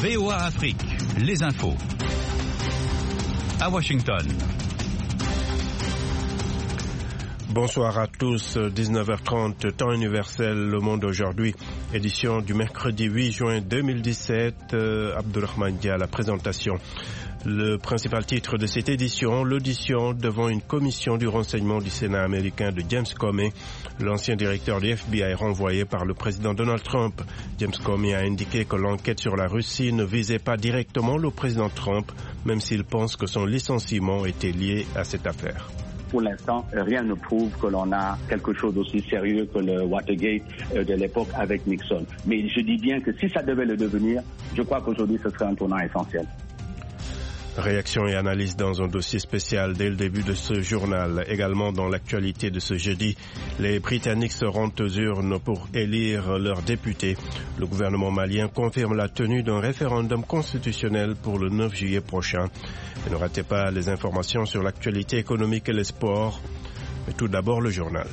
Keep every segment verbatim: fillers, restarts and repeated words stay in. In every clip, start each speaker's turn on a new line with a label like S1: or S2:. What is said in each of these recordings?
S1: V O A Afrique, les infos. À Washington.
S2: Bonsoir à tous, dix-neuf heures trente, temps universel, Le Monde aujourd'hui, édition du mercredi huit juin deux mille dix-sept, euh, Abdulrahman Dia à la présentation. Le principal titre de cette édition, l'audition devant une commission du renseignement du Sénat américain de James Comey, l'ancien directeur du F B I renvoyé par le président Donald Trump. James Comey a indiqué que l'enquête sur la Russie ne visait pas directement le président Trump, même s'il pense que son licenciement était lié à cette affaire.
S3: Pour l'instant, rien ne prouve que l'on a quelque chose d'aussi sérieux que le Watergate de l'époque avec Nixon. Mais je dis bien que si ça devait le devenir, je crois qu'aujourd'hui ce serait un tournant essentiel.
S2: Réaction et analyse dans un dossier spécial dès le début de ce journal. Également dans l'actualité de ce jeudi, les Britanniques se rendent aux urnes pour élire leurs députés. Le gouvernement malien confirme la tenue d'un référendum constitutionnel pour le neuf juillet prochain. Et ne ratez pas les informations sur l'actualité économique et les sports. Mais tout d'abord le journal.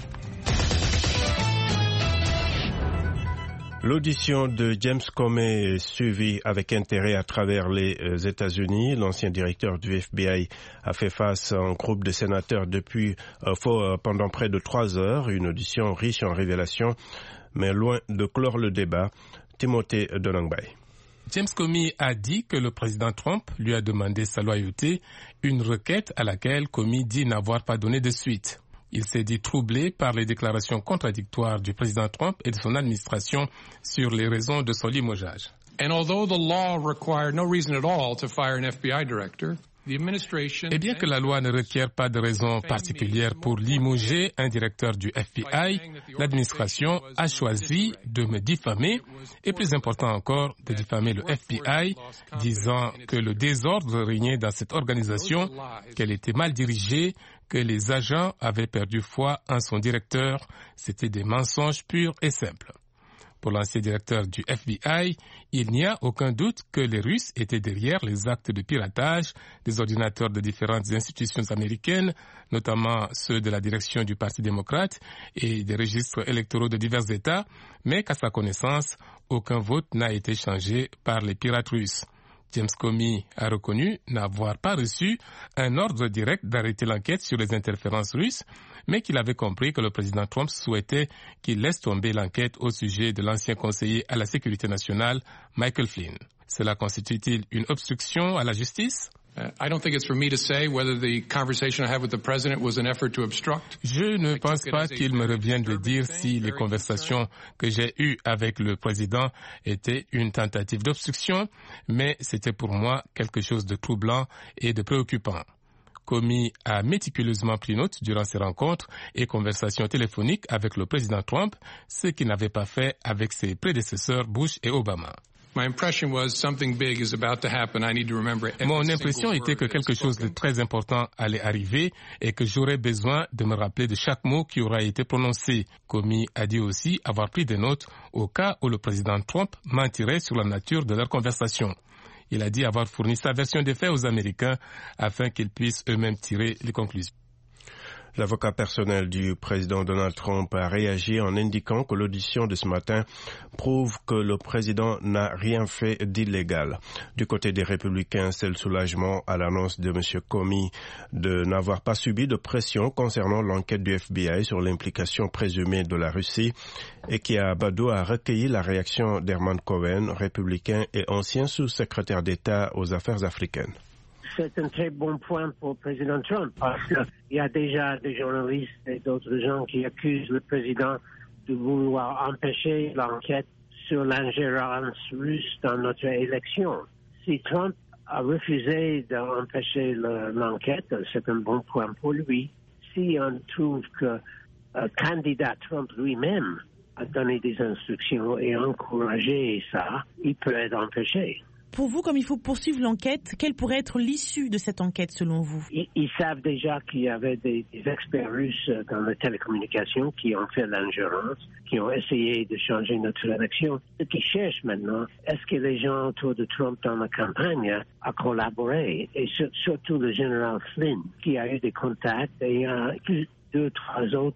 S2: L'audition de James Comey est suivie avec intérêt à travers les États-Unis. L'ancien directeur du F B I a fait face à un groupe de sénateurs depuis euh, pendant près de trois heures. Une audition riche en révélations, mais loin de clore le débat. Timothée Donangbay.
S4: James Comey a dit que le président Trump lui a demandé sa loyauté, une requête à laquelle Comey dit n'avoir pas donné de suite. Il s'est dit troublé par les déclarations contradictoires du président Trump et de son administration sur les raisons de son limogeage.
S5: And although the law required no reason at all to fire an F B I director, the administration...
S4: Et bien que la loi ne requiert pas de raison particulière pour limoger un directeur du F B I, l'administration a choisi de me diffamer, et plus important encore, de diffamer le F B I, disant que le désordre régnait dans cette organisation, qu'elle était mal dirigée, que les agents avaient perdu foi en son directeur. C'était des mensonges purs et simples. Pour l'ancien directeur du F B I, il n'y a aucun doute que les Russes étaient derrière les actes de piratage des ordinateurs de différentes institutions américaines, notamment ceux de la direction du Parti démocrate et des registres électoraux de divers États, mais qu'à sa connaissance, aucun vote n'a été changé par les pirates russes. James Comey a reconnu n'avoir pas reçu un ordre direct d'arrêter l'enquête sur les interférences russes, mais qu'il avait compris que le président Trump souhaitait qu'il laisse tomber l'enquête au sujet de l'ancien conseiller à la sécurité nationale, Michael Flynn. Cela constitue-t-il une obstruction à la justice?
S5: I don't think it's for me to say whether the conversation I had with the president was an effort to obstruct.
S4: Je ne pense pas qu'il me revienne de dire si les conversations que j'ai eues avec le président étaient une tentative d'obstruction, mais c'était pour moi quelque chose de troublant et de préoccupant. Comey a méticuleusement pris note durant ses rencontres et conversations téléphoniques avec le président Trump, ce qu'il n'avait pas fait avec ses prédécesseurs Bush et Obama.
S5: My impression was something big is about to happen. I need to remember every
S4: Mon impression était que quelque chose de très important allait arriver et que j'aurais besoin de me rappeler de chaque mot qui aura été prononcé. Comey a dit aussi avoir pris des notes au cas où le président Trump mentirait sur la nature de leur conversation. Il a dit avoir fourni sa version des faits aux Américains afin qu'ils puissent eux-mêmes tirer les conclusions.
S2: L'avocat personnel du président Donald Trump a réagi en indiquant que l'audition de ce matin prouve que le président n'a rien fait d'illégal. Du côté des républicains, c'est le soulagement à l'annonce de M. Comey de n'avoir pas subi de pression concernant l'enquête du F B I sur l'implication présumée de la Russie et qui à Bado a recueilli la réaction d'Herman Cohen, républicain et ancien sous-secrétaire d'État aux affaires africaines.
S6: C'est un très bon point pour le président Trump parce qu'il y a déjà des journalistes et d'autres gens qui accusent le président de vouloir empêcher l'enquête sur l'ingérence russe dans notre élection. Si Trump a refusé d'empêcher l'enquête, c'est un bon point pour lui. Si on trouve que le candidat Trump lui-même a donné des instructions et encouragé ça, il peut être empêché.
S7: Pour vous, comme il faut poursuivre l'enquête, quelle pourrait être l'issue de cette enquête selon vous?
S6: Ils, ils savent déjà qu'il y avait des, des experts russes dans les télécommunications qui ont fait l'ingérence, qui ont essayé de changer notre élection. Ce qu'ils cherchent maintenant, est-ce que les gens autour de Trump dans la campagne ont collaboré? Et sur, surtout le général Flynn, qui a eu des contacts, et il y a deux, trois autres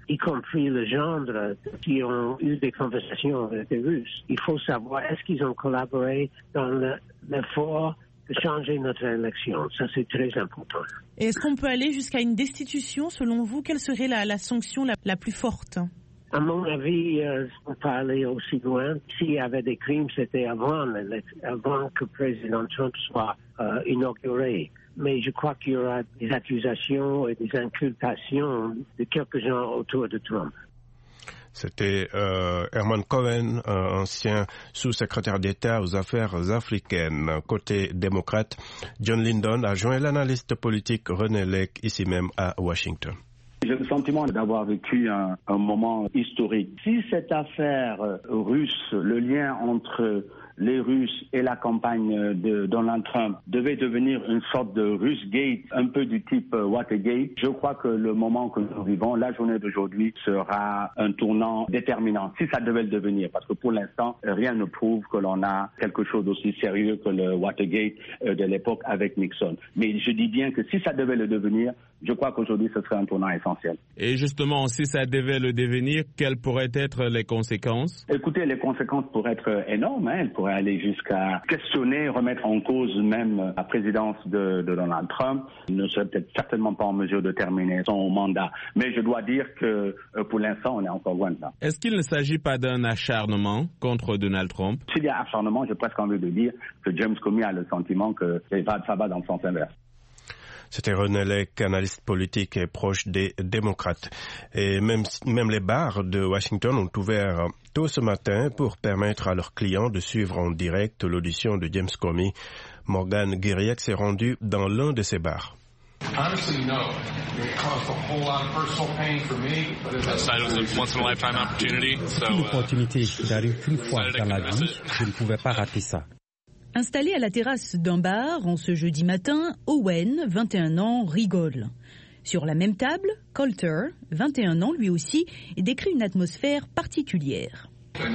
S6: y compris le gendre, qui ont eu des conversations avec les Russes. Il faut savoir, est-ce qu'ils ont collaboré dans le, l'effort de changer notre élection? Ça, c'est très important.
S7: Et est-ce qu'on peut aller jusqu'à une destitution, selon vous? Quelle serait la, la sanction la, la plus forte?
S6: À mon avis, euh, on peut aller aussi loin. S'il y avait des crimes, c'était avant, avant que le président Trump soit euh, inauguré. Mais je crois qu'il y aura des accusations et des inculpations de quelques gens autour de Trump.
S2: C'était euh, Herman Cohen, un ancien sous-secrétaire d'État aux affaires africaines. Côté démocrate, John Lyndon a joint l'analyste politique René Lake ici même à Washington.
S3: J'ai le sentiment d'avoir vécu un, un moment historique. Si cette affaire russe, le lien entre les Russes et la campagne de Donald Trump devait devenir une sorte de Russegate, un peu du type Watergate, je crois que le moment que nous vivons, la journée d'aujourd'hui, sera un tournant déterminant, si ça devait le devenir, parce que pour l'instant, rien ne prouve que l'on a quelque chose d'aussi sérieux que le Watergate de l'époque avec Nixon. Mais je dis bien que si ça devait le devenir, je crois qu'aujourd'hui, ce serait un tournant essentiel.
S8: Et justement, si ça devait le devenir, quelles pourraient être les conséquences?
S3: Écoutez, les conséquences pourraient être énormes. Hein. Elles pourraient aller jusqu'à questionner, remettre en cause même la présidence de, de Donald Trump. Il ne serait peut-être certainement pas en mesure de terminer son mandat. Mais je dois dire que pour l'instant, on est encore loin de ça.
S8: Est-ce qu'il ne s'agit pas d'un acharnement contre Donald Trump?
S3: S'il y a acharnement, j'ai presque envie de dire que James Comey a le sentiment que ça va dans le sens inverse.
S2: C'était René Lake, analyste politique et proche des démocrates. Et même, même les bars de Washington ont ouvert tôt ce matin pour permettre à leurs clients de suivre en direct l'audition de James Comey. Morgan Guiriac s'est rendu dans l'un de ces bars.
S9: Honestly, no. It caused a whole lot of personal pain for me. But it was a once-in-a-lifetime opportunity. So,
S10: une opportunité qui n'arrive qu'une fois dans la vie. Je ne pouvais pas rater ça.
S11: Installé à la terrasse d'un bar en ce jeudi matin, Owen, vingt et un ans, rigole. Sur la même table, Colter, vingt et un ans lui aussi, décrit une atmosphère particulière.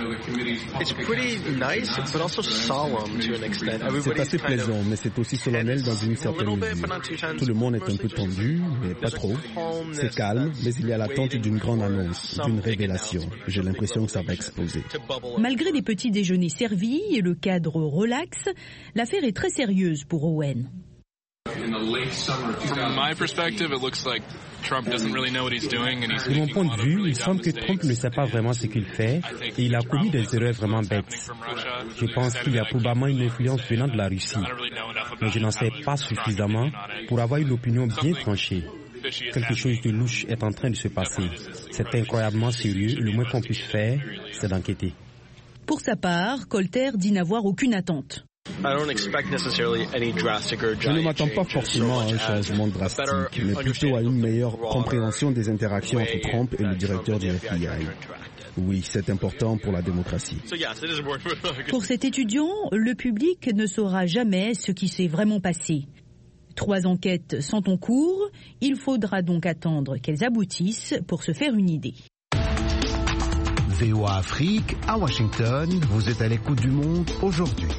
S10: C'est assez plaisant, mais c'est aussi solennel dans une certaine mesure. Tout le monde est un peu tendu, mais pas trop. C'est calme, mais il y a l'attente d'une grande annonce, d'une révélation. J'ai l'impression que ça va exploser.
S11: Malgré des petits déjeuners servis et le cadre relax, l'affaire est très sérieuse pour Owen.
S10: De mon point de vue, il semble que Trump ne sait pas vraiment ce qu'il fait et il a commis des erreurs vraiment bêtes. Je pense qu'il y a probablement une influence venant de la Russie, mais je n'en sais pas suffisamment pour avoir une opinion bien tranchée. Quelque chose de louche est en train de se passer. C'est incroyablement sérieux. Le moins qu'on puisse faire, c'est d'enquêter.
S11: Pour sa part, Colter dit n'avoir aucune attente.
S10: Je ne m'attends pas forcément à un changement drastique, mais plutôt à une meilleure compréhension des interactions entre Trump et le directeur du F B I. Oui, c'est important pour la démocratie.
S11: Pour cet étudiant, le public ne saura jamais ce qui s'est vraiment passé. Trois enquêtes sont en cours, il faudra donc attendre qu'elles aboutissent pour se faire une idée.
S12: V O A Afrique, à Washington, vous êtes à l'écoute du monde aujourd'hui.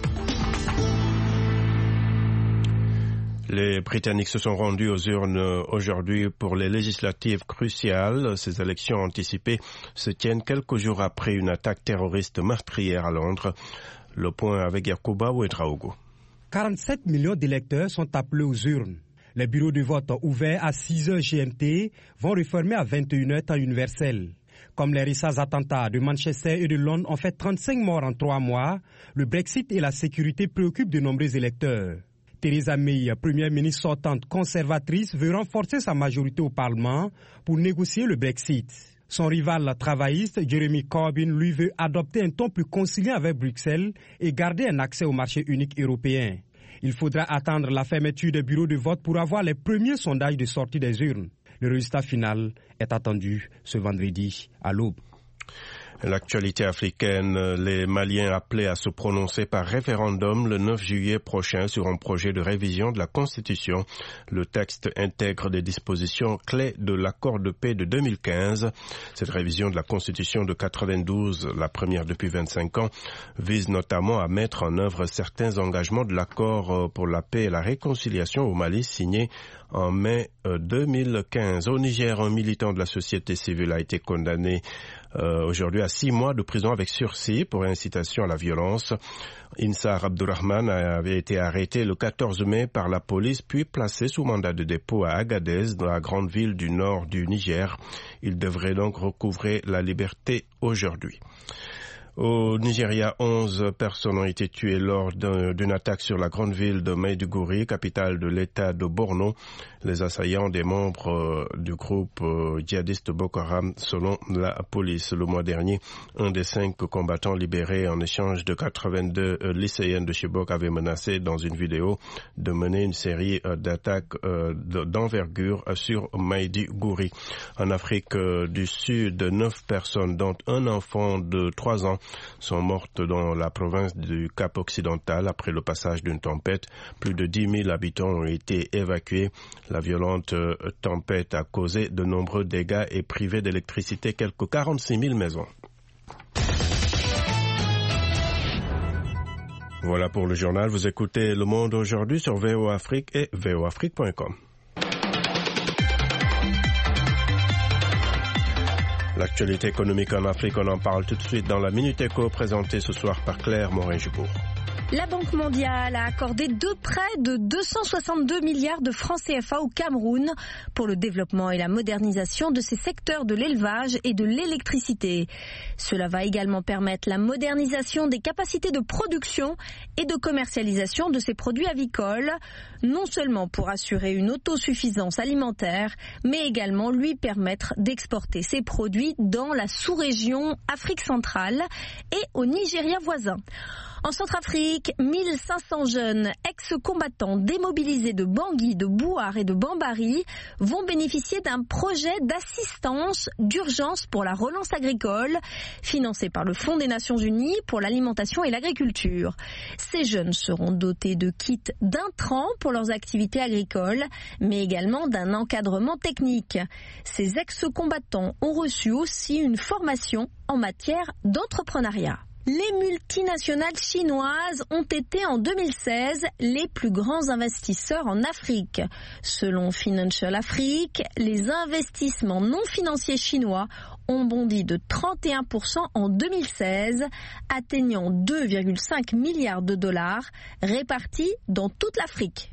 S2: Les Britanniques se sont rendus aux urnes aujourd'hui pour les législatives cruciales. Ces élections anticipées se tiennent quelques jours après une attaque terroriste meurtrière à Londres. Le point avec Yacouba Ouedraogo.
S13: quarante-sept millions d'électeurs sont appelés aux urnes. Les bureaux de vote ouverts à six heures G M T vont refermer à vingt et une heures temps universel. Comme les récents attentats de Manchester et de Londres ont fait trente-cinq morts en trois mois, le Brexit et la sécurité préoccupent de nombreux électeurs. Theresa May, première ministre sortante conservatrice, veut renforcer sa majorité au Parlement pour négocier le Brexit. Son rival travailliste, Jeremy Corbyn, lui veut adopter un ton plus conciliant avec Bruxelles et garder un accès au marché unique européen. Il faudra attendre la fermeture des bureaux de vote pour avoir les premiers sondages de sortie des urnes. Le résultat final est attendu ce vendredi à l'aube.
S2: L'actualité africaine, les Maliens appelés à se prononcer par référendum le neuf juillet prochain sur un projet de révision de la Constitution. Le texte intègre des dispositions clés de l'accord de paix de deux mille quinze. Cette révision de la Constitution de quatre-vingt-douze, la première depuis vingt-cinq ans, vise notamment à mettre en œuvre certains engagements de l'accord pour la paix et la réconciliation au Mali signé en mai deux mille quinze. Au Niger, un militant de la société civile a été condamné euh, aujourd'hui à six mois de prison avec sursis pour incitation à la violence. Insar Abdurrahman avait été arrêté le quatorze mai par la police puis placé sous mandat de dépôt à Agadez, dans la grande ville du nord du Niger. Il devrait donc recouvrer la liberté aujourd'hui. Au Nigeria, onze personnes ont été tuées lors d'une attaque sur la grande ville de Maiduguri, capitale de l'État de Borno. Les assaillants des membres du groupe djihadiste Boko Haram, selon la police. Le mois dernier, un des cinq combattants libérés en échange de quatre-vingt-deux lycéennes de Chibok avait menacé dans une vidéo de mener une série d'attaques d'envergure sur Maiduguri. En Afrique du Sud, neuf personnes, dont un enfant de trois ans, sont mortes dans la province du Cap-Occidental après le passage d'une tempête. Plus de dix mille habitants ont été évacués. La violente tempête a causé de nombreux dégâts et privé d'électricité quelques quarante-six mille maisons. Voilà pour le journal. Vous écoutez Le Monde aujourd'hui sur V O Afrique et v o afrique point com. L'actualité économique en Afrique, on en parle tout de suite dans la Minute Éco, présentée ce soir par Claire Morin-Jubourg.
S14: La Banque mondiale a accordé deux prêts de deux cent soixante-deux milliards de francs C F A au Cameroun pour le développement et la modernisation de ses secteurs de l'élevage et de l'électricité. Cela va également permettre la modernisation des capacités de production et de commercialisation de ces produits avicoles, non seulement pour assurer une autosuffisance alimentaire, mais également lui permettre d'exporter ces produits dans la sous-région Afrique centrale et au Nigeria voisin. En Centrafrique, mille cinq cents jeunes ex-combattants démobilisés de Bangui, de Bouar et de Bambari vont bénéficier d'un projet d'assistance d'urgence pour la relance agricole, financé par le Fonds des Nations Unies pour l'alimentation et l'agriculture. Ces jeunes seront dotés de kits d'intrants pour leurs activités agricoles, mais également d'un encadrement technique. Ces ex-combattants ont reçu aussi une formation en matière d'entrepreneuriat. Les multinationales chinoises ont été en deux mille seize les plus grands investisseurs en Afrique. Selon Financial Afrique, les investissements non financiers chinois ont bondi de trente et un pour cent en deux mille seize, atteignant deux virgule cinq milliards de dollars répartis dans toute l'Afrique.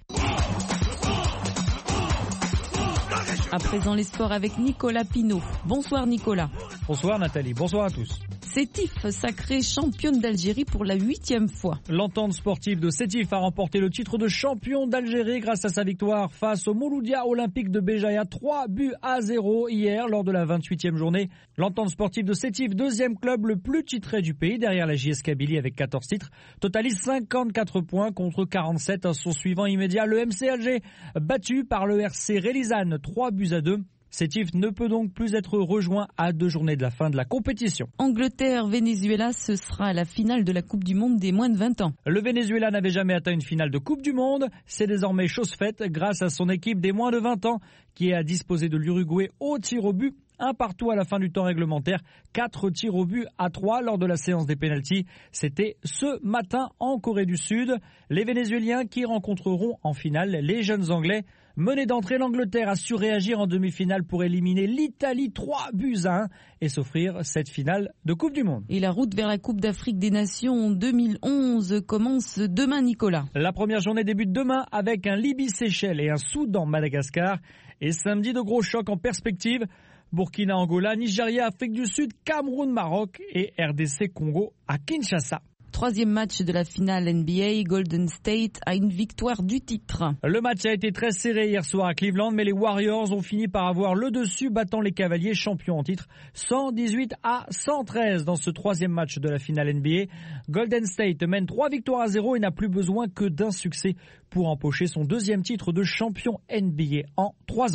S15: À présent, les sports avec Nicolas Pinault. Bonsoir Nicolas.
S16: Bonsoir Nathalie, bonsoir à tous.
S15: Sétif, sacrée championne d'Algérie pour la huitième fois.
S16: L'entente sportive de Sétif a remporté le titre de champion d'Algérie grâce à sa victoire face au Mouloudia Olympique de Béjaïa, trois buts à zéro hier lors de la vingt-huitième journée. L'entente sportive de Sétif, deuxième club le plus titré du pays derrière la J S Kabylie avec quatorze titres, totalise cinquante-quatre points contre quarante-sept à son suivant immédiat, le M C Alger, battu par le R C Relizane, trois buts à deux. Sétif ne peut donc plus être rejoint à deux journées de la fin de la compétition.
S15: Angleterre-Venezuela, ce sera la finale de la Coupe du Monde des moins de vingt ans.
S16: Le Venezuela n'avait jamais atteint une finale de Coupe du Monde. C'est désormais chose faite grâce à son équipe des moins de vingt ans qui a disposé de l'Uruguay au tir au but. Un partout à la fin du temps réglementaire, quatre tirs au but à trois lors de la séance des pénaltys. C'était ce matin en Corée du Sud. Les Vénézuéliens qui rencontreront en finale les jeunes Anglais. Menée d'entrée, l'Angleterre a su réagir en demi-finale pour éliminer l'Italie trois buts à un et s'offrir cette finale de Coupe du Monde.
S15: Et la route vers la Coupe d'Afrique des Nations deux mille onze commence demain, Nicolas.
S16: La première journée débute demain avec un Libye-Seychelles et un Soudan-Madagascar. Et samedi, de gros chocs en perspective. Burkina-Angola, Nigeria, Afrique du Sud, Cameroun-Maroc et R D C-Congo à Kinshasa.
S15: Troisième match de la finale N B A, Golden State a une victoire du titre.
S16: Le match a été très serré hier soir à Cleveland, mais les Warriors ont fini par avoir le dessus, battant les Cavaliers champions en titre cent dix-huit à cent treize dans ce troisième match de la finale N B A. Golden State mène trois victoires à zéro et n'a plus besoin que d'un succès pour empocher son deuxième titre de champion N B A en trois ans.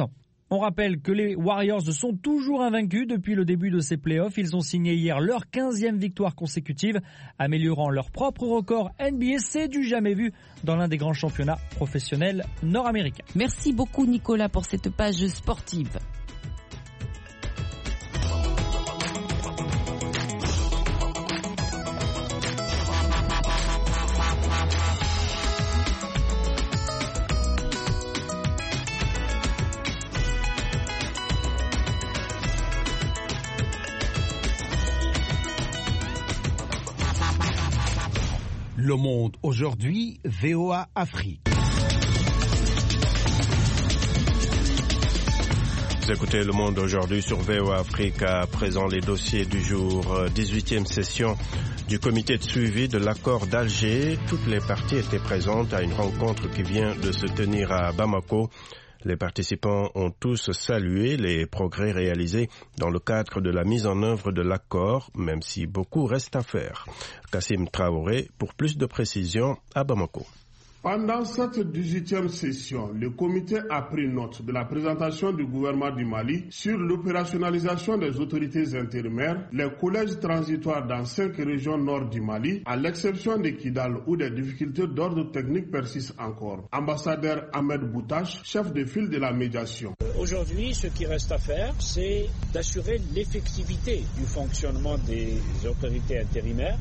S16: On rappelle que les Warriors sont toujours invaincus depuis le début de ces playoffs. Ils ont signé hier leur quinzième victoire consécutive, améliorant leur propre record N B A. C'est du jamais vu dans l'un des grands championnats professionnels nord-américains.
S15: Merci beaucoup Nicolas pour cette page sportive.
S12: Le Monde aujourd'hui, V O A Afrique.
S2: Vous écoutez Le Monde aujourd'hui sur V O A Afrique. À présent, les dossiers du jour. dix-huitième session du comité de suivi de l'accord d'Alger. Toutes les parties étaient présentes à une rencontre qui vient de se tenir à Bamako. Les participants ont tous salué les progrès réalisés dans le cadre de la mise en œuvre de l'accord, même si beaucoup reste à faire. Kassim Traoré, pour plus de précisions, à Bamako.
S17: Pendant cette dix-huitième session, le comité a pris note de la présentation du gouvernement du Mali sur l'opérationnalisation des autorités intérimaires, les collèges transitoires dans cinq régions nord du Mali, à l'exception de Kidal où des difficultés d'ordre technique persistent encore. Ambassadeur Ahmed Boutache, chef de file de la médiation.
S18: Aujourd'hui, ce qui reste à faire, c'est d'assurer l'effectivité du fonctionnement des autorités intérimaires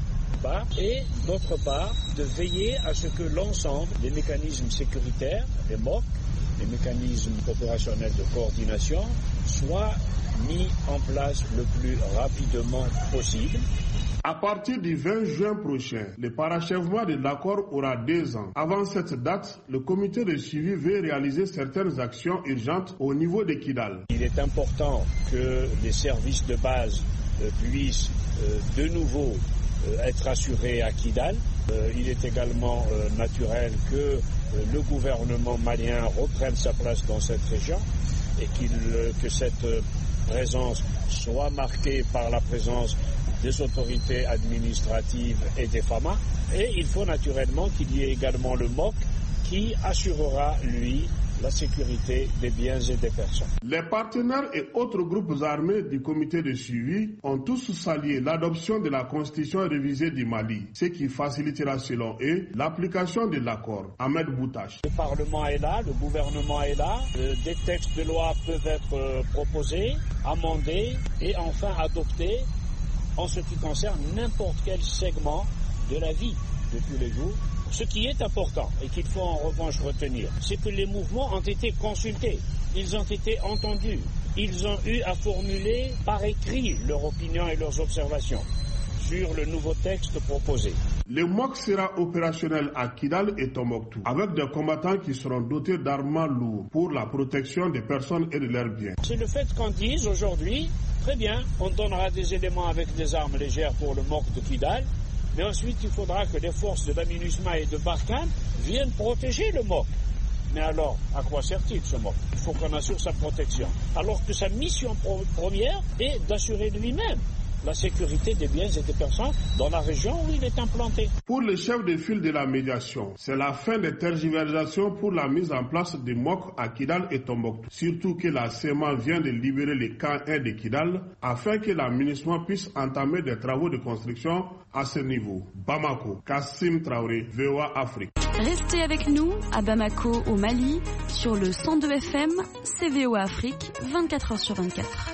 S18: et d'autre part de veiller à ce que l'ensemble des mécanismes sécuritaires, les M O C, les mécanismes opérationnels de coordination, soient mis en place le plus rapidement possible.
S17: À partir du vingt juin prochain, le parachèvement de l'accord aura deux ans. Avant cette date, le comité de suivi veut réaliser certaines actions urgentes au niveau de Kidal.
S18: Il est important que les services de base euh, puissent euh, de nouveau euh, être assurés à Kidal. Euh, il est également euh, naturel que euh, le gouvernement malien reprenne sa place dans cette région et qu'il, euh, que cette euh, présence soit marquée par la présence des autorités administratives et des F A M A. Et il faut naturellement qu'il y ait également le M O C qui assurera, lui, la sécurité des biens et des personnes.
S17: Les partenaires et autres groupes armés du comité de suivi ont tous salué l'adoption de la constitution révisée du Mali, ce qui facilitera selon eux l'application de l'accord. Ahmed Boutache.
S18: Le Parlement est là, le gouvernement est là, euh, des textes de loi peuvent être euh, proposés, amendés et enfin adoptés en ce qui concerne n'importe quel segment de la vie de tous les jours. Ce qui est important et qu'il faut en revanche retenir, c'est que les mouvements ont été consultés, ils ont été entendus, ils ont eu à formuler par écrit leurs opinions et leurs observations sur le nouveau texte proposé.
S17: Le M O C sera opérationnel à Kidal et Tombouctou, avec des combattants qui seront dotés d'armements lourds pour la protection des personnes et de leurs biens.
S18: C'est le fait qu'on dise aujourd'hui, très bien, on donnera des éléments avec des armes légères pour le M O C de Kidal, mais ensuite il faudra que les forces de l'Aminusma et de Barkhane viennent protéger le M O C. Mais alors, à quoi sert-il ce M O C? Il faut qu'on assure sa protection. Alors que sa mission pro- première est d'assurer lui-même la sécurité des biens et des personnes dans la région où il est implanté.
S17: Pour le chef de file de la médiation, c'est la fin des tergiversations pour la mise en place des M O C à Kidal et Tombouctou. Surtout que la C E M A vient de libérer les camps un de Kidal afin que l'administration puisse entamer des travaux de construction à ce niveau. Bamako, Kassim Traoré, V O A Afrique.
S19: Restez avec nous à Bamako au Mali sur le cent deux F M, C V O A Afrique, vingt-quatre heures sur vingt-quatre.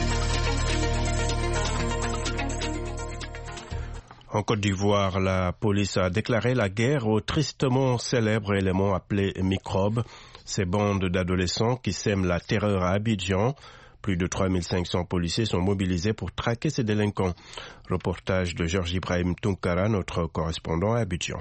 S2: En Côte d'Ivoire, la police a déclaré la guerre au tristement célèbre élément appelé microbe. Ces bandes d'adolescents qui sèment la terreur à Abidjan. Plus de trois mille cinq cents policiers sont mobilisés pour traquer ces délinquants. Reportage de Georges Ibrahim Tunkara, notre correspondant à Abidjan.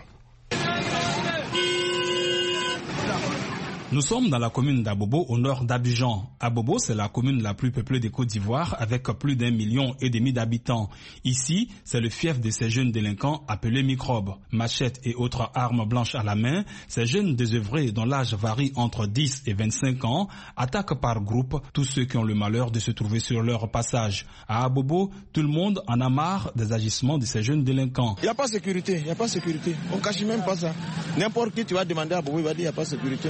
S20: Nous sommes dans la commune d'Abobo, au nord d'Abidjan. Abobo, c'est la commune la plus peuplée de Côte d'Ivoire, avec plus d'un million et demi d'habitants. Ici, c'est le fief de ces jeunes délinquants appelés microbes. Machettes et autres armes blanches à la main, ces jeunes désœuvrés dont l'âge varie entre dix et vingt-cinq ans attaquent par groupe tous ceux qui ont le malheur de se trouver sur leur passage. À Abobo, tout le monde en a marre des agissements de ces jeunes délinquants.
S21: Il n'y a pas de sécurité, il n'y a pas de sécurité. On ne cache même pas ça. N'importe qui tu vas demander à Abobo, il va dire qu'il n'y a pas de sécurité.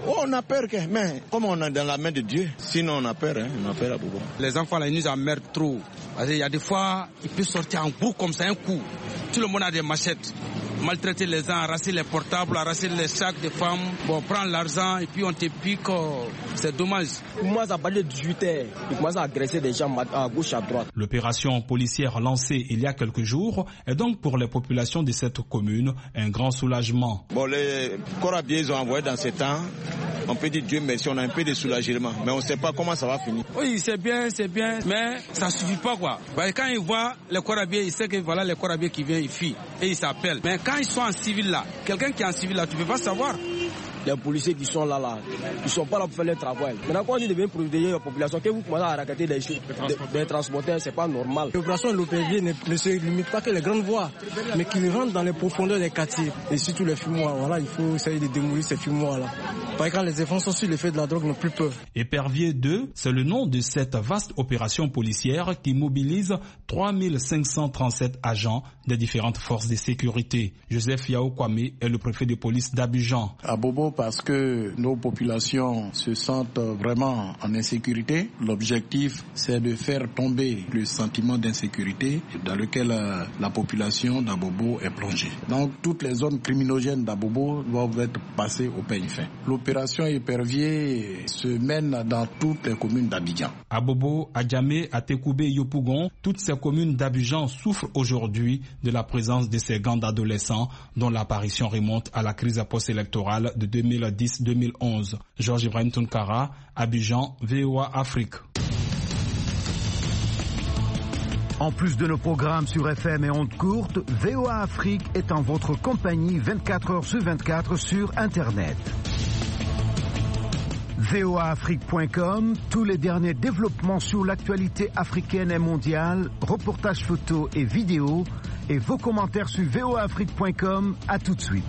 S21: Oh, on a peur, mais comme on est dans la main de Dieu, sinon on a peur, hein, on a peur à Bobo.
S22: Les enfants, là, ils nous emmerdent trop. Parce qu'il y a des fois, ils peuvent sortir en groupe comme ça, un coup. Tout le monde a des machettes. Maltraiter les gens, arracher les portables, arracher les sacs des femmes, bon, prendre l'argent et puis on te pique, oh, c'est dommage.
S23: Ils commencent à parler de dix-huit heures, ils commencent à agresser des gens à gauche, à droite.
S20: L'opération policière lancée il y a quelques jours est donc pour les populations de cette commune un grand soulagement.
S21: Bon, les corabiers, ils ont envoyé dans ces temps, on peut dire Dieu merci, on a un peu de soulagement, mais on ne sait pas comment ça va finir.
S22: Oui, c'est bien, c'est bien, mais ça ne suffit pas quoi. Bah, quand ils voient les corabiers, ils savent que voilà les corabiers qui viennent, ils fuient et ils s'appellent. Mais quand ils sont en civil là, quelqu'un qui est en civil là, tu ne peux pas savoir.
S23: Les policiers qui sont là, là, ils ne sont pas là pour faire leur travail. Maintenant, quand on dit de bien protéger la population, que vous commencez à raqueter des choses, des transporteurs, ce n'est pas normal.
S24: L'opération de l'O P V ne, ne se limite pas que les grandes voies, mais qui rentrent dans les profondeurs des quartiers. Et surtout les fumoirs, voilà, il faut essayer de démolir ces fumoirs-là. Parce que quand les enfants sont sur l'effet de la drogue, n'ont plus peur.
S20: Épervier deux, c'est le nom de cette vaste opération policière qui mobilise trois mille cinq cent trente-sept agents des différentes forces de sécurité. Joseph Yao Kwame est le préfet de police d'Abidjan.
S21: À Bobo, parce que nos populations se sentent vraiment en insécurité. L'objectif, c'est de faire tomber le sentiment d'insécurité dans lequel la population d'Abobo est plongée. Donc, toutes les zones criminogènes d'Abobo doivent être passées au peigne fin. L'opération Épervier se mène dans toutes les communes d'Abidjan.
S20: Abobo, Adjamé, Atekoubé, Yopougon, toutes ces communes d'Abidjan souffrent aujourd'hui de la présence de ces gangs d'adolescents dont l'apparition remonte à la crise post-électorale de deux mille dix deux mille onze. Georges Ibrahim Tunkara, Abidjan, V O A Afrique.
S12: En plus de nos programmes sur F M et ondes courtes, V O A Afrique est en votre compagnie vingt-quatre heures sur vingt-quatre sur Internet. V O A Afrique point com, tous les derniers développements sur l'actualité africaine et mondiale, reportages photos et vidéos, et vos commentaires sur V O A Afrique point com. À tout de suite.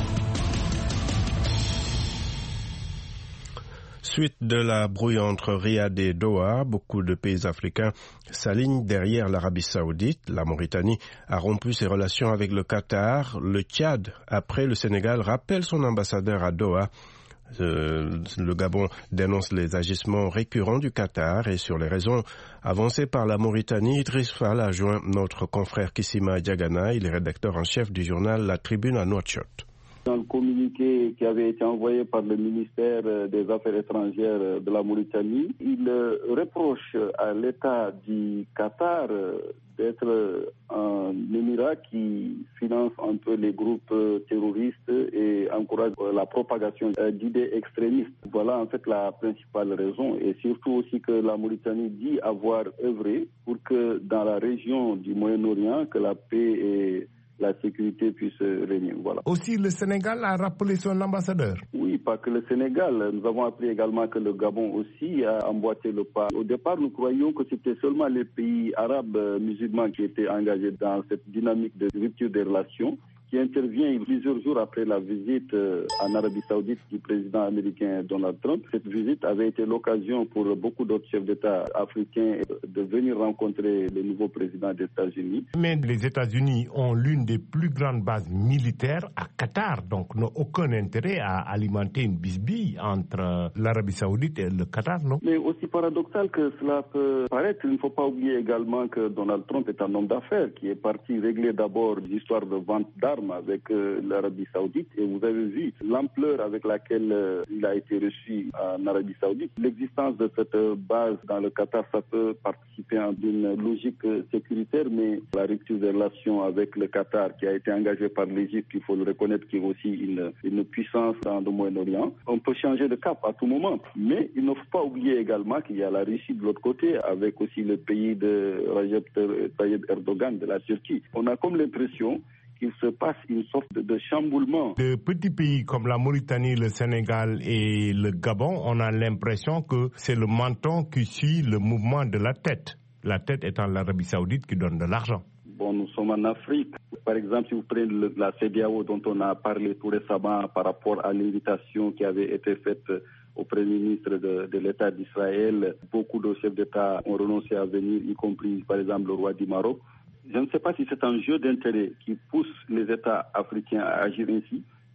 S2: Suite de la brouille entre Riyad et Doha, beaucoup de pays africains s'alignent derrière l'Arabie Saoudite. La Mauritanie a rompu ses relations avec le Qatar. Le Tchad, après le Sénégal, rappelle son ambassadeur à Doha. Euh, le Gabon dénonce les agissements récurrents du Qatar et sur les raisons avancées par la Mauritanie, Idriss Fall a joint notre confrère Kissima Diagana, il est rédacteur en chef du journal La Tribune à Nouakchott.
S3: Dans le communiqué qui avait été envoyé par le ministère des Affaires étrangères de la Mauritanie, il reproche à l'État du Qatar d'être un émirat qui finance un peu les groupes terroristes et encourage la propagation d'idées extrémistes. Voilà en fait la principale raison, et surtout aussi que la Mauritanie dit avoir œuvré pour que dans la région du Moyen-Orient, que la paix et la sécurité puisse régner. Voilà.
S25: Aussi, le Sénégal a rappelé son ambassadeur.
S3: Oui, pas que le Sénégal. Nous avons appris également que le Gabon aussi a emboîté le pas. Au départ, nous croyions que c'était seulement les pays arabes musulmans qui étaient engagés dans cette dynamique de rupture des relations, qui intervient plusieurs jours après la visite en Arabie Saoudite du président américain Donald Trump. Cette visite avait été l'occasion pour beaucoup d'autres chefs d'État africains de venir rencontrer le nouveau président des États-Unis.
S25: Mais les États-Unis ont l'une des plus grandes bases militaires à Qatar, donc n'ont aucun intérêt à alimenter une bisbille entre l'Arabie Saoudite et le Qatar, non?
S3: Mais aussi paradoxal que cela peut paraître, il ne faut pas oublier également que Donald Trump est un homme d'affaires qui est parti régler d'abord l'histoire de vente d'armes avec euh, l'Arabie Saoudite, et vous avez vu l'ampleur avec laquelle euh, il a été reçu en Arabie Saoudite. L'existence de cette euh, base dans le Qatar, ça peut participer à une logique euh, sécuritaire, mais la rupture des relations avec le Qatar, qui a été engagée par l'Égypte, il faut le reconnaître, qui est aussi une, une puissance dans le Moyen-Orient, on peut changer de cap à tout moment. Mais il ne faut pas oublier également qu'il y a la Russie de l'autre côté, avec aussi le pays de Recep Tayyip Erdogan, de la Turquie. On a comme l'impression qu'il se passe une sorte de, de chamboulement.
S25: De petits pays comme la Mauritanie, le Sénégal et le Gabon, on a l'impression que c'est le menton qui suit le mouvement de la tête. La tête étant l'Arabie Saoudite qui donne de l'argent.
S3: Bon, nous sommes en Afrique. Par exemple, si vous prenez le, la C E D E A O dont on a parlé tout récemment par rapport à l'invitation qui avait été faite au Premier ministre de, de l'État d'Israël, beaucoup de chefs d'État ont renoncé à venir, y compris par exemple le roi du Maroc. Je ne sais pas si c'est un jeu d'intérêt qui pousse les États africains à agir ainsi,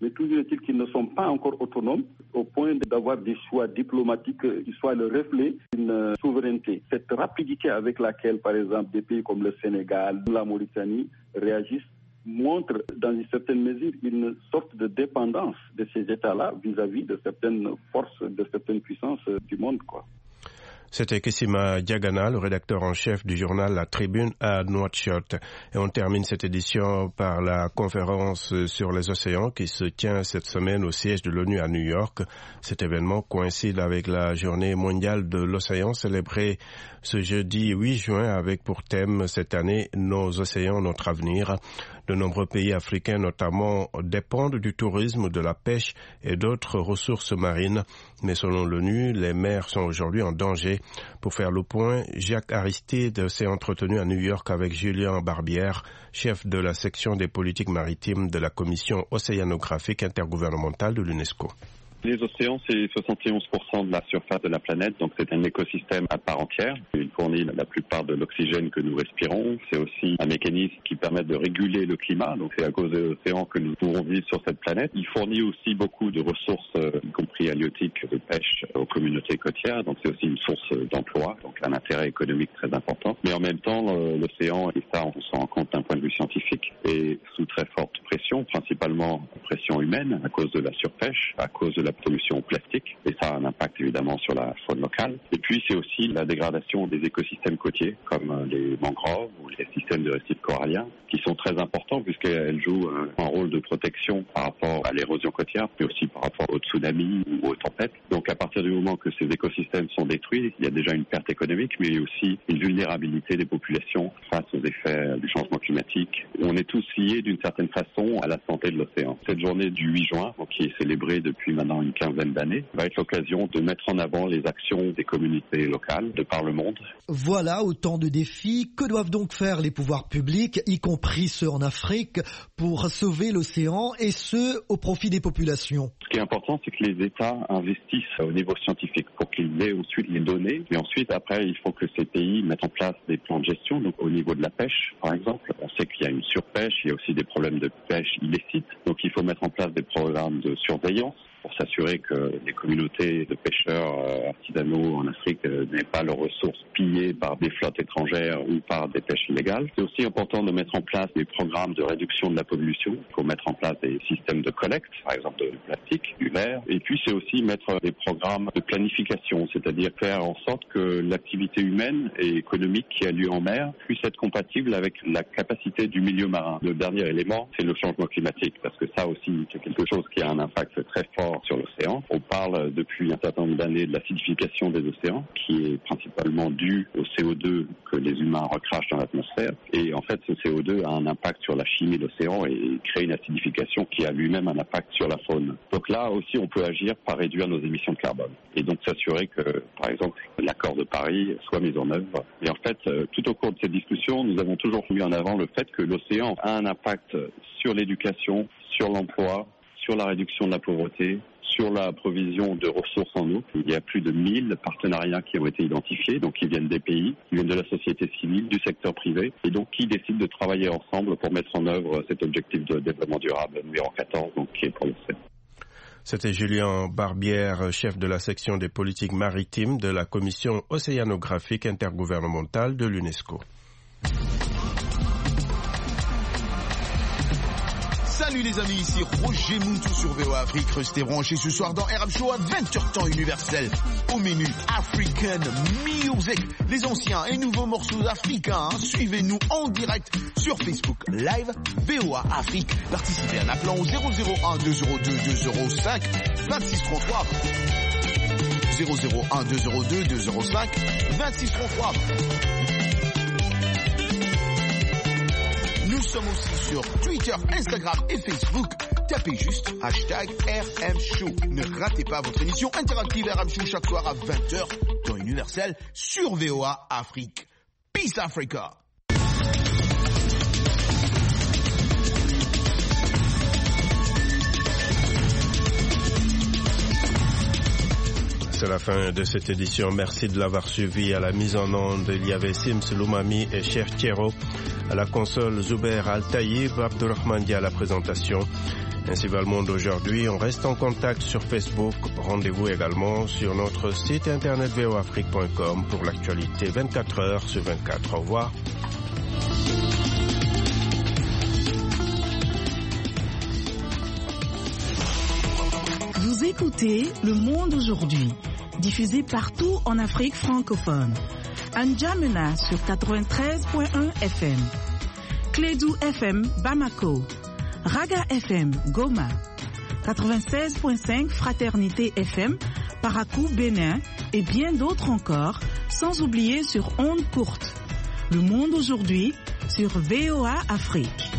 S1: mais toujours est-il qu'ils ne sont pas encore autonomes au point d'avoir des choix diplomatiques qui soient le reflet d'une souveraineté. Cette rapidité avec laquelle, par exemple, des pays comme le Sénégal ou la Mauritanie réagissent montre dans une certaine mesure une sorte de dépendance de ces États-là vis-à-vis de certaines forces, de certaines puissances du monde, quoi.
S2: C'était Kessima Diagana, le rédacteur en chef du journal La Tribune à Nouakchott. Et on termine cette édition par la conférence sur les océans qui se tient cette semaine au siège de l'ONU à New York. Cet événement coïncide avec la journée mondiale de l'océan célébrée ce jeudi huit juin avec pour thème cette année « Nos océans, notre avenir ». De nombreux pays africains notamment dépendent du tourisme, de la pêche et d'autres ressources marines. Mais selon l'ONU, les mers sont aujourd'hui en danger. Pour faire le point, Jacques Aristide s'est entretenu à New York avec Julien Barbière, chef de la section des politiques maritimes de la Commission océanographique intergouvernementale de l'UNESCO.
S4: Les océans, c'est soixante et onze pour cent de la surface de la planète, donc c'est un écosystème à part entière. Il fournit la plupart de l'oxygène que nous respirons. C'est aussi un mécanisme qui permet de réguler le climat, donc c'est à cause des océans que nous pouvons vivre sur cette planète. Il fournit aussi beaucoup de ressources, y compris halieutiques, de pêche aux communautés côtières, donc c'est aussi une source d'emploi, donc un intérêt économique très important. Mais en même temps, l'océan, et ça on s'en rend compte d'un point de vue scientifique, est sous très forte pression, principalement pression humaine à cause de la surpêche, à cause de la pollution au plastique, et ça a un impact évidemment sur la faune locale. Et puis c'est aussi la dégradation des écosystèmes côtiers, comme les mangroves ou les systèmes de récifs coralliens, qui sont très importants puisqu'elles jouent un rôle de protection par rapport à l'érosion côtière, mais aussi par rapport aux tsunamis ou aux tempêtes. Donc à partir du moment que ces écosystèmes sont détruits, il y a déjà une perte économique, mais il y a aussi une vulnérabilité des populations face aux effets du changement climatique. On est tous liés d'une certaine façon à la santé de l'océan. Cette journée du huit juin, qui est célébrée depuis maintenant une quinzaine d'années, va être l'occasion de mettre en avant les actions des communautés locales de par le monde.
S5: Voilà autant de défis. Que doivent donc faire les pouvoirs publics, y compris ceux en Afrique, pour sauver l'océan et ce, au profit des populations?
S4: Ce qui est important, c'est que les États investissent au niveau scientifique pour qu'ils aient ensuite les données. Mais ensuite, après, il faut que ces pays mettent en place des plans de gestion. Donc, au niveau de la pêche, par exemple, on sait qu'il y a une surpêche, il y a aussi des problèmes de pêche illicite. Donc, il faut mettre en place des programmes de surveillance pour s'assurer que les communautés de pêcheurs euh, artisanaux en Afrique euh, n'aient pas leurs ressources pillées par des flottes étrangères ou par des pêches illégales. C'est aussi important de mettre en place des programmes de réduction de la pollution. Il faut mettre en place des systèmes de collecte, par exemple de plastique, du verre. Et puis c'est aussi mettre des programmes de planification, c'est-à-dire faire en sorte que l'activité humaine et économique qui a lieu en mer puisse être compatible avec la capacité du milieu marin. Le dernier élément, c'est le changement climatique, parce que ça aussi, c'est quelque chose qui a un impact très fort sur l'océan. On parle depuis un certain nombre d'années de l'acidification des océans, qui est principalement due au C O deux que les humains recrachent dans l'atmosphère. Et en fait, ce C O deux a un impact sur la chimie de l'océan et crée une acidification qui a lui-même un impact sur la faune. Donc là aussi, on peut agir par réduire nos émissions de carbone. Et donc s'assurer que, par exemple, l'accord de Paris soit mis en œuvre. Et en fait, tout au cours de cette discussion, nous avons toujours mis en avant le fait que l'océan a un impact sur l'éducation, sur l'emploi, sur la réduction de la pauvreté, sur la provision de ressources en eau. Il y a plus de mille partenariats qui ont été identifiés, donc qui viennent des pays, qui viennent de la société civile, du secteur privé, et donc qui décident de travailler ensemble pour mettre en œuvre cet objectif de développement durable numéro quatorze, donc qui est pour l'océan.
S2: C'était Julien Barbière, chef de la section des politiques maritimes de la Commission océanographique intergouvernementale de l'UNESCO.
S6: Salut les amis, ici Roger Moutou sur V O A Afrique. Restez branchés ce soir dans R M Show à vingt heures temps universel. Au menu African Music, les anciens et nouveaux morceaux africains. Hein. Suivez-nous en direct sur Facebook Live V O A Afrique. Participez en appelant au zéro zéro un deux zéro deux deux zéro cinq vingt-six trente-trois. zéro zéro un deux zéro deux deux zéro cinq vingt-six trente-trois. Nous sommes aussi sur Twitter, Instagram et Facebook. Tapez juste hashtag R M Show. Ne ratez pas votre émission interactive R M Show chaque soir à vingt heures dans Universel sur V O A Afrique. Peace Africa.
S2: C'est la fin de cette édition. Merci de l'avoir suivi. À la mise en onde, il y avait Sims Loumami et Cher Thiero. À la console, Zuber Al-Taïb, Abdurrahman Dia à la présentation. Ainsi va le monde aujourd'hui. On reste en contact sur Facebook. Rendez-vous également sur notre site internet v o afrique point com pour l'actualité vingt-quatre heures sur vingt-quatre. Au revoir.
S7: Vous écoutez Le Monde aujourd'hui, diffusé partout en Afrique francophone. N'Djamena sur quatre-vingt-treize point un F M. Clédou F M Bamako. Raga F M Goma. quatre-vingt-seize point cinq Fraternité F M Parakou Bénin et bien d'autres encore, sans oublier sur ondes courtes. Le Monde aujourd'hui sur V O A Afrique.